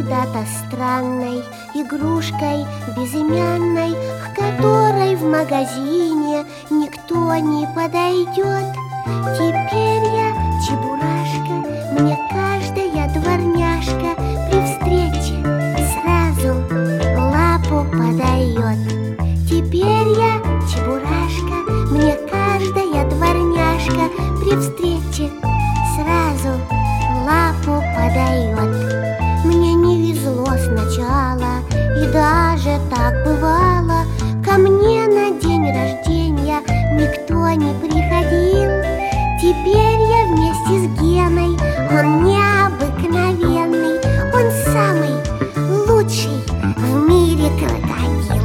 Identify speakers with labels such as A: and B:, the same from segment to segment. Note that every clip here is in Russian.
A: когда-то странной игрушкой безымянной, к которой в магазине никто не подойдет. Теперь я чебурашка, мне каждая дворняжка при встрече сразу лапу подает. Теперь я чебурашка, мне каждая дворняжка при встрече сразу лапу подает. Мне не везло сначала, и даже так бывало. Ко мне на день рождения никто не приходил. Теперь я вместе с Геной, он необыкновенный, он самый лучший в мире крокодил.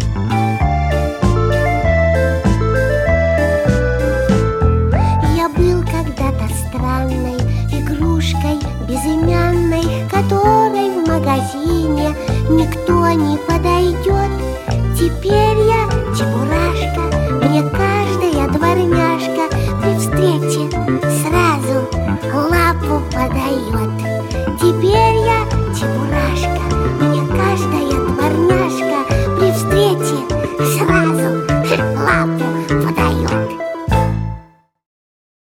A: Я был когда-то странной игрушкой безымянной, к которой в магазине никто не подойдет.